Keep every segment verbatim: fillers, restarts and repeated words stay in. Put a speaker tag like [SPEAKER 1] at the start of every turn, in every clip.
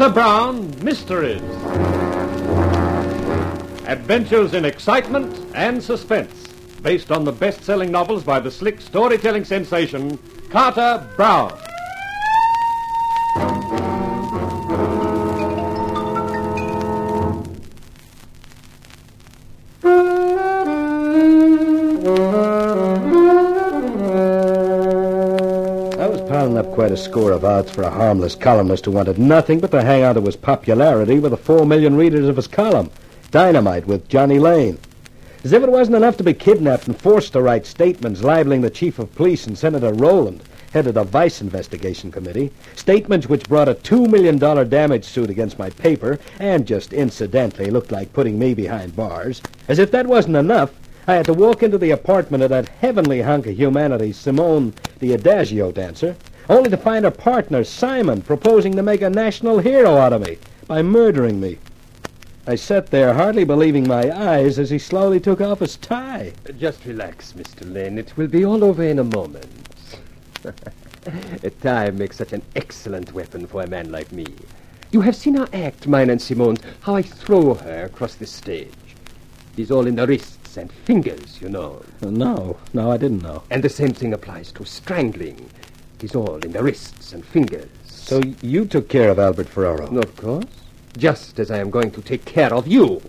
[SPEAKER 1] Carter Brown Mysteries. Adventures in excitement and suspense, based on the best-selling novels by the slick storytelling sensation, Carter Brown.
[SPEAKER 2] Up quite a score of odds for a harmless columnist who wanted nothing but to hang on to his popularity with the four million readers of his column, Dynamite with Johnny Lane. As if it wasn't enough to be kidnapped and forced to write statements libeling the chief of police and Senator Rowland, head of the Vice Investigation Committee, statements which brought a two million dollars damage suit against my paper and just incidentally looked like putting me behind bars. As if that wasn't enough, I had to walk into the apartment of that heavenly hunk of humanity, Simone, the Adagio dancer, only to find her partner, Simon, proposing to make a national hero out of me by murdering me. I sat there, hardly believing my eyes, as he slowly took off his tie.
[SPEAKER 3] Just relax, Mister Lane. It will be all over in a moment. A tie makes such an excellent weapon for a man like me. You have seen her act, mine and Simone's, how I throw her across the stage. It is all in the wrists and fingers, you know.
[SPEAKER 2] No, no, I didn't know.
[SPEAKER 3] And the same thing applies to strangling. It is all in the wrists and fingers.
[SPEAKER 2] So you took care of Albert Ferraro?
[SPEAKER 3] Of course. Just as I am going to take care of you.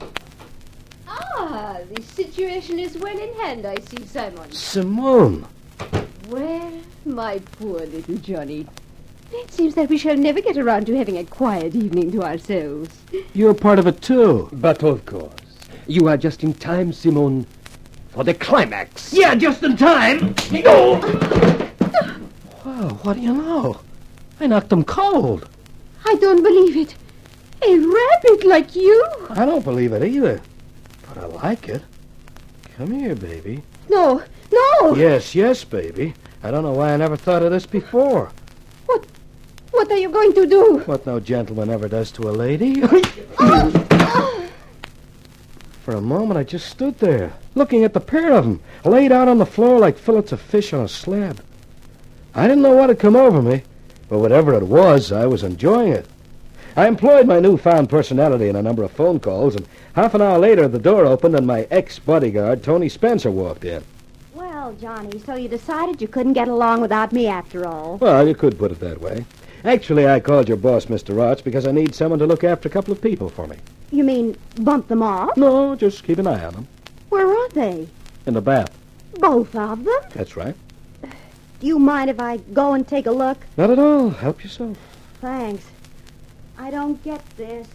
[SPEAKER 4] Ah, the situation is well in hand, I see, Simon.
[SPEAKER 2] Simone!
[SPEAKER 4] Well, my poor little Johnny. It seems that we shall never get around to having a quiet evening to ourselves.
[SPEAKER 2] You're part of it, too.
[SPEAKER 3] But of course. You are just in time, Simone, for the climax.
[SPEAKER 2] Yeah, just in time. No! Wow, what do you know? I knocked him cold.
[SPEAKER 4] I don't believe it. A rabbit like you?
[SPEAKER 2] I don't believe it either. But I like it. Come here, baby.
[SPEAKER 4] No, no!
[SPEAKER 2] Yes, yes, baby. I don't know why I never thought of this before.
[SPEAKER 4] What? What are you going to do?
[SPEAKER 2] What no gentleman ever does to a lady. For a moment, I just stood there, looking at the pair of them, laid out on the floor like fillets of fish on a slab. I didn't know what had come over me, but whatever it was, I was enjoying it. I employed my newfound personality in a number of phone calls, and half an hour later, the door opened and my ex-bodyguard, Tony Spencer, walked in.
[SPEAKER 5] Well, Johnny, so you decided you couldn't get along without me after all.
[SPEAKER 2] Well, you could put it that way. Actually, I called your boss, Mister Roch, because I need someone to look after a couple of people for me.
[SPEAKER 5] You mean bump them off?
[SPEAKER 2] No, just keep an eye on them.
[SPEAKER 5] Where are they?
[SPEAKER 2] In the bath.
[SPEAKER 5] Both of them?
[SPEAKER 2] That's right.
[SPEAKER 5] Do you mind if I go and take a look?
[SPEAKER 2] Not at all. Help yourself.
[SPEAKER 5] Thanks. I don't get this.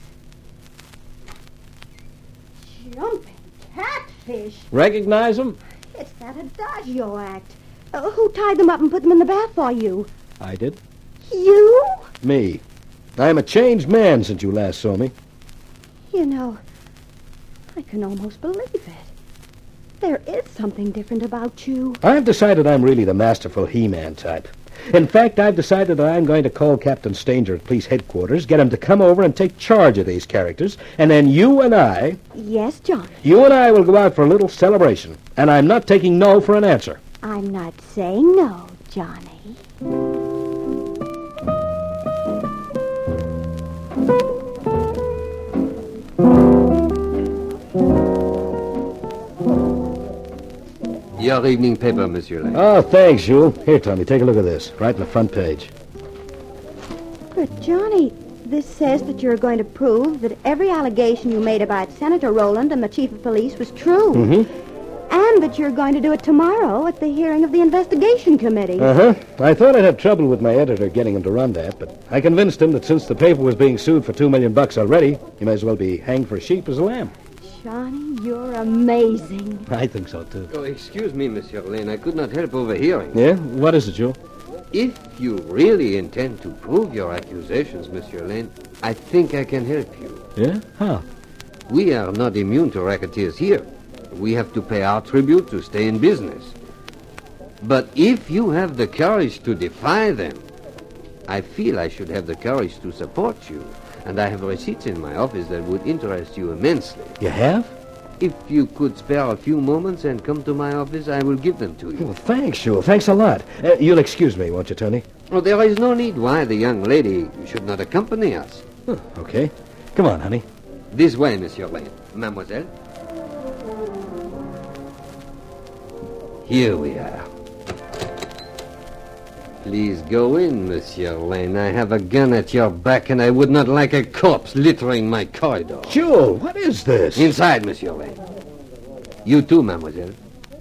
[SPEAKER 5] Jumping catfish.
[SPEAKER 2] Recognize them?
[SPEAKER 5] It's that Adagio act. Uh, who tied them up and put them in the bath for you?
[SPEAKER 2] I did.
[SPEAKER 5] You?
[SPEAKER 2] Me. I am a changed man since you last saw me.
[SPEAKER 5] You know, I can almost believe it. There is something different about you.
[SPEAKER 2] I've decided I'm really the masterful He-Man type. In fact, I've decided that I'm going to call Captain Stanger at police headquarters, get him to come over and take charge of these characters, and then you and I...
[SPEAKER 5] Yes, John?
[SPEAKER 2] You and I will go out for a little celebration, and I'm not taking no for an answer.
[SPEAKER 5] I'm not saying no, Johnny.
[SPEAKER 3] Your evening paper, Monsieur Lane.
[SPEAKER 2] Oh, thanks, Jules. Here, Tommy, take a look at this. Right in the front page.
[SPEAKER 5] But, Johnny, this says that you're going to prove that every allegation you made about Senator Rowland and the chief of police was true.
[SPEAKER 2] Mm-hmm.
[SPEAKER 5] And that you're going to do it tomorrow at the hearing of the investigation committee.
[SPEAKER 2] Uh-huh. I thought I'd have trouble with my editor getting him to run that, but I convinced him that since the paper was being sued for two million bucks already, he may as well be hanged for a sheep as a lamb.
[SPEAKER 5] Johnny, you're amazing.
[SPEAKER 2] I think so, too.
[SPEAKER 3] Oh, excuse me, Monsieur Lane. I could not help overhearing.
[SPEAKER 2] Yeah? What is it, Jules?
[SPEAKER 3] If you really intend to prove your accusations, Monsieur Lane, I think I can help you.
[SPEAKER 2] Yeah? How?
[SPEAKER 3] We are not immune to racketeers here. We have to pay our tribute to stay in business. But if you have the courage to defy them, I feel I should have the courage to support you. And I have receipts in my office that would interest you immensely.
[SPEAKER 2] You have?
[SPEAKER 3] If you could spare a few moments and come to my office, I will give them to you.
[SPEAKER 2] Well, thanks, Jules. Thanks a lot. Uh, you'll excuse me, won't you, Tony?
[SPEAKER 3] Oh, there is no need why the young lady should not accompany us.
[SPEAKER 2] Huh, okay. Come on, honey.
[SPEAKER 3] This way, Monsieur Lane. Mademoiselle. Here we are. Please go in, Monsieur Lane. I have a gun at your back, and I would not like a corpse littering my corridor.
[SPEAKER 2] Jewel, what is this?
[SPEAKER 3] Inside, Monsieur Lane. You too, Mademoiselle.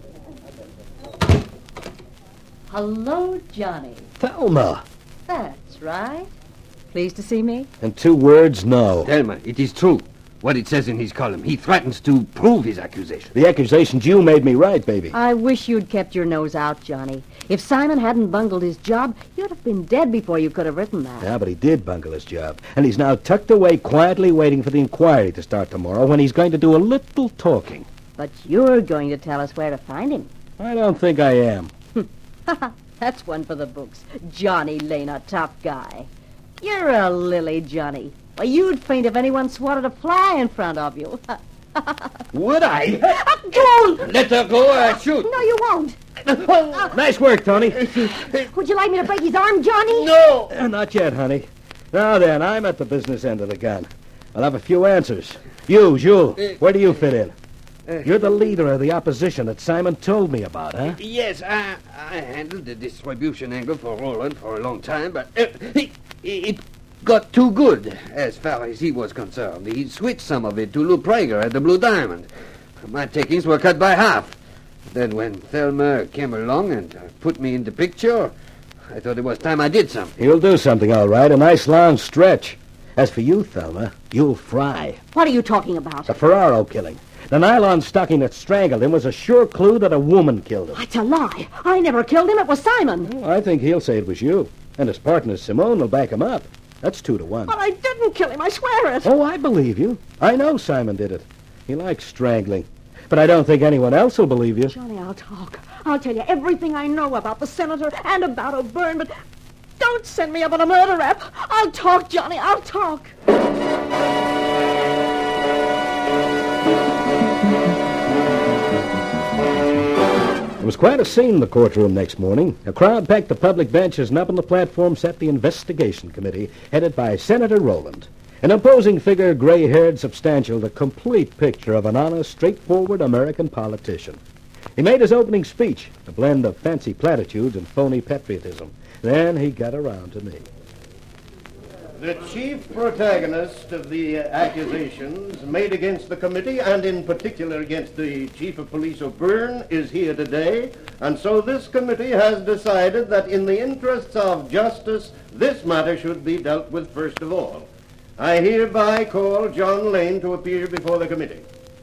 [SPEAKER 6] Hello, Johnny.
[SPEAKER 2] Thelma.
[SPEAKER 6] That's right. Pleased to see me?
[SPEAKER 2] In two words, no.
[SPEAKER 3] Thelma, it is true. What it says in his column. He threatens to prove his accusation.
[SPEAKER 2] The accusations you made me right, baby.
[SPEAKER 6] I wish you'd kept your nose out, Johnny. If Simon hadn't bungled his job, you'd have been dead before you could have written that.
[SPEAKER 2] Yeah, but he did bungle his job. And he's now tucked away quietly waiting for the inquiry to start tomorrow when he's going to do a little talking.
[SPEAKER 6] But you're going to tell us where to find him.
[SPEAKER 2] I don't think I am.
[SPEAKER 6] That's one for the books. Johnny Lane, a tough guy. You're a lily, Johnny. Why, you'd faint if anyone swatted a fly in front of you.
[SPEAKER 2] Would I?
[SPEAKER 6] Don't!
[SPEAKER 3] Let her go or I shoot.
[SPEAKER 5] No, you won't.
[SPEAKER 2] Nice work, Tony.
[SPEAKER 5] Would you like me to break his arm, Johnny?
[SPEAKER 2] No! Uh, not yet, honey. Now then, I'm at the business end of the gun. I'll have a few answers. You, Jules, where do you fit in? You're the leader of the opposition that Simon told me about, huh?
[SPEAKER 3] Yes, I, I handled the distribution angle for Roland for a long time, but uh, it, it got too good as far as he was concerned. He switched some of it to Lou Prager at the Blue Diamond. My takings were cut by half. Then when Thelma came along and uh, put me in the picture, I thought it was time I did something.
[SPEAKER 2] You'll do something, all right. A nice long stretch. As for you, Thelma, you'll fry.
[SPEAKER 5] What are you talking about?
[SPEAKER 2] The Ferraro killing. The nylon stocking that strangled him was a sure clue that a woman killed him.
[SPEAKER 5] That's a lie. I never killed him. It was Simon.
[SPEAKER 2] Well, I think he'll say it was you. And his partner, Simone, will back him up. That's two to one.
[SPEAKER 5] But I didn't kill him. I swear it.
[SPEAKER 2] Oh, I believe you. I know Simon did it. He likes strangling. But I don't think anyone else will believe you.
[SPEAKER 5] Johnny, I'll talk. I'll tell you everything I know about the senator and about O'Byrne, but don't send me up on a murder rap. I'll talk, Johnny. I'll talk.
[SPEAKER 2] It was quite a scene in the courtroom next morning. A crowd packed the public benches, and up on the platform sat the investigation committee, headed by Senator Roland. An imposing figure, gray-haired, substantial, the complete picture of an honest, straightforward American politician. He made his opening speech, a blend of fancy platitudes and phony patriotism. Then he got around to me.
[SPEAKER 7] The chief protagonist of the accusations made against the committee, and in particular against the chief of police O'Byrne, is here today, and so this committee has decided that in the interests of justice, this matter should be dealt with first of all. I hereby call John Lane to appear before the committee.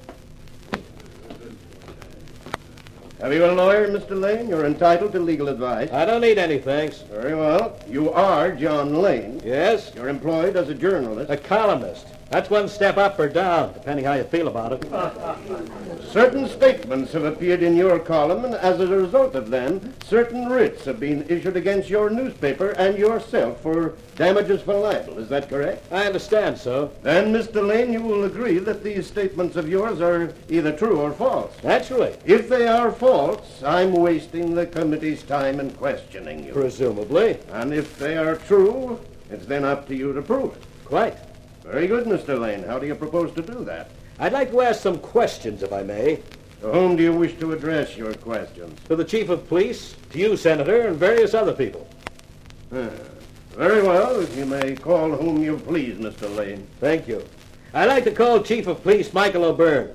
[SPEAKER 7] Have you a lawyer, Mister Lane? You're entitled to legal advice.
[SPEAKER 2] I don't need any, thanks.
[SPEAKER 7] Very well. You are John Lane.
[SPEAKER 2] Yes?
[SPEAKER 7] You're employed as a journalist.
[SPEAKER 2] A columnist. That's one step up or down, depending how you feel about it.
[SPEAKER 7] Certain statements have appeared in your column, and as a result of them, certain writs have been issued against your newspaper and yourself for damages for libel. Is that correct?
[SPEAKER 2] I understand, sir.
[SPEAKER 7] Then, Mister Lane, you will agree that these statements of yours are either true or false.
[SPEAKER 2] Naturally.
[SPEAKER 7] If they are false, I'm wasting the committee's time in questioning you.
[SPEAKER 2] Presumably.
[SPEAKER 7] And if they are true, it's then up to you to prove it.
[SPEAKER 2] Quite.
[SPEAKER 7] Very good, Mister Lane. How do you propose to do that?
[SPEAKER 2] I'd like to ask some questions, if I may.
[SPEAKER 7] To whom do you wish to address your questions?
[SPEAKER 2] To the chief of police, to you, Senator, and various other people.
[SPEAKER 7] Ah, very well. If you may call whom you please, Mister Lane.
[SPEAKER 2] Thank you. I'd like to call Chief of Police Michael O'Byrne.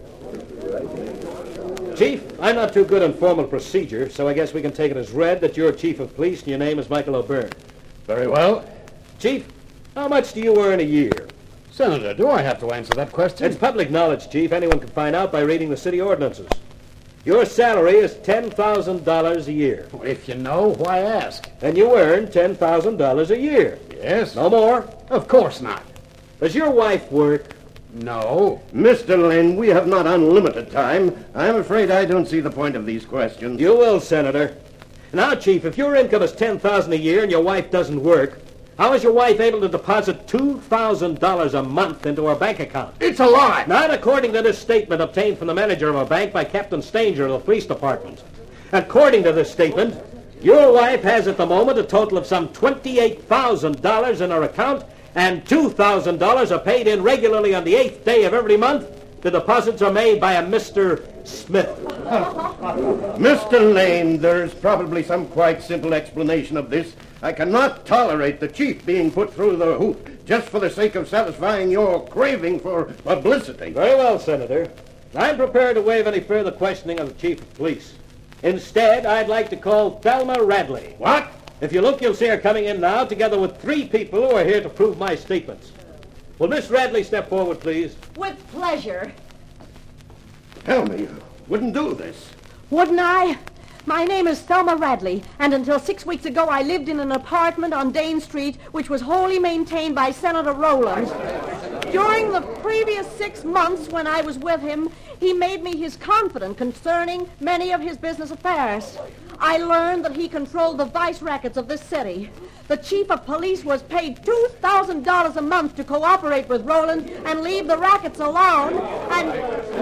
[SPEAKER 2] Chief, I'm not too good on formal procedure, so I guess we can take it as read that you're Chief of Police and your name is Michael O'Byrne.
[SPEAKER 1] Very well.
[SPEAKER 2] Chief, how much do you earn a year?
[SPEAKER 1] Senator, do I have to answer that question?
[SPEAKER 2] It's public knowledge, Chief. Anyone can find out by reading the city ordinances. Your salary is ten thousand dollars a year.
[SPEAKER 1] If you know, why ask?
[SPEAKER 2] And you earn ten thousand dollars a year.
[SPEAKER 1] Yes.
[SPEAKER 2] No more?
[SPEAKER 1] Of course not.
[SPEAKER 2] Does your wife work?
[SPEAKER 1] No.
[SPEAKER 7] Mister Lane, we have not unlimited time. I'm afraid I don't see the point of these questions.
[SPEAKER 2] You will, Senator. Now, Chief, if your income is ten thousand dollars a year and your wife doesn't work, how is your wife able to deposit two thousand dollars a month into her bank account?
[SPEAKER 1] It's a lie.
[SPEAKER 2] Not according to this statement obtained from the manager of a bank by Captain Stanger of the police department. According to this statement, your wife has at the moment a total of some twenty-eight thousand dollars in her account,
[SPEAKER 8] and two thousand dollars are paid in regularly on the eighth day of every month. The deposits are made by a Mister Smith.
[SPEAKER 7] Mister Lane, there's probably some quite simple explanation of this. I cannot tolerate the chief being put through the hoop just for the sake of satisfying your craving for publicity.
[SPEAKER 8] Very well, Senator. I'm prepared to waive any further questioning of the chief of police. Instead, I'd like to call Thelma Radley.
[SPEAKER 7] What?
[SPEAKER 8] If you look, you'll see her coming in now, together with three people who are here to prove my statements. Will Miss Radley step forward, please?
[SPEAKER 6] With pleasure.
[SPEAKER 7] Tell me, you wouldn't do this.
[SPEAKER 6] Wouldn't I? My name is Thelma Radley, and until six weeks ago I lived in an apartment on Dane Street, which was wholly maintained by Senator Rowland. During the previous six months when I was with him, he made me his confidant concerning many of his business affairs. I learned that he controlled the vice rackets of this city. The chief of police was paid two thousand dollars a month to cooperate with Rowland and leave the rackets alone, and...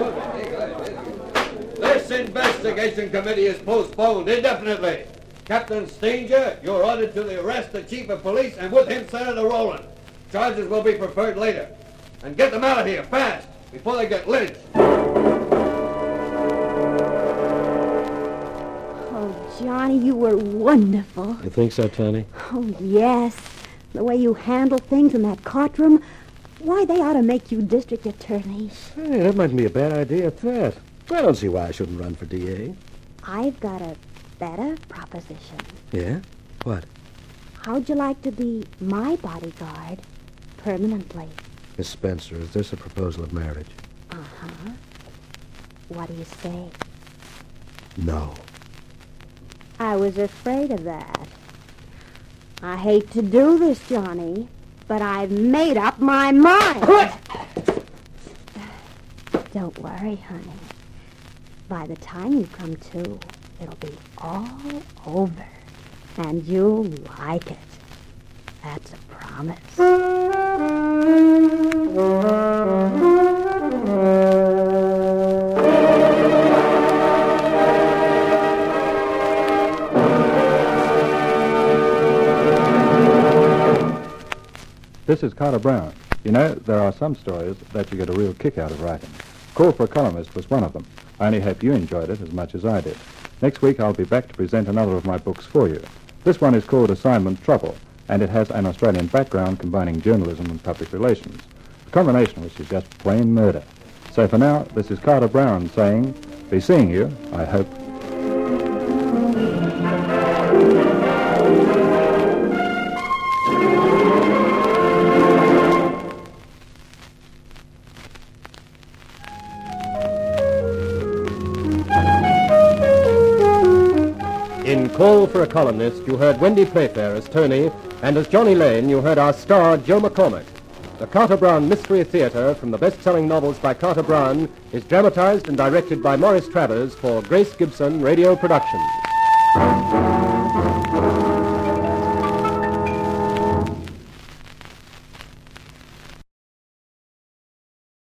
[SPEAKER 3] This investigation committee is postponed indefinitely. Captain Stanger, you're ordered to arrest the chief of police and with him Senator Rowland. Charges will be preferred later. And get them out of here, fast, before they get lynched.
[SPEAKER 5] Oh, Johnny, you were wonderful.
[SPEAKER 2] You think so, Tony?
[SPEAKER 5] Oh, yes. The way you handle things in that courtroom. Why, they ought to make you district attorney.
[SPEAKER 2] Hey, that mightn't be a bad idea at that. I don't see why I shouldn't run for D A.
[SPEAKER 5] I've got a better proposition.
[SPEAKER 2] Yeah? What?
[SPEAKER 5] How'd you like to be my bodyguard permanently?
[SPEAKER 2] Miss Spencer, is this a proposal of marriage?
[SPEAKER 5] Uh-huh. What do you say?
[SPEAKER 2] No.
[SPEAKER 5] I was afraid of that. I hate to do this, Johnny, but I've made up my mind. Don't worry, honey. By the time you come to, it'll be all over, and you'll like it. That's a promise.
[SPEAKER 9] This is Carter Brown. You know, there are some stories that you get a real kick out of writing. Call for a Columnist was one of them. I only hope you enjoyed it as much as I did. Next week I'll be back to present another of my books for you. This one is called Assignment Trouble, and it has an Australian background combining journalism and public relations. A combination which is just plain murder. So for now, this is Carter Brown saying, be seeing you, I hope.
[SPEAKER 1] In Call for a Columnist, you heard Wendy Playfair as Tony, and as Johnny Lane, you heard our star, Joe McCormick. The Carter Brown Mystery Theater, from the best-selling novels by Carter Brown, is dramatized and directed by Maurice Travers for Grace Gibson Radio Productions.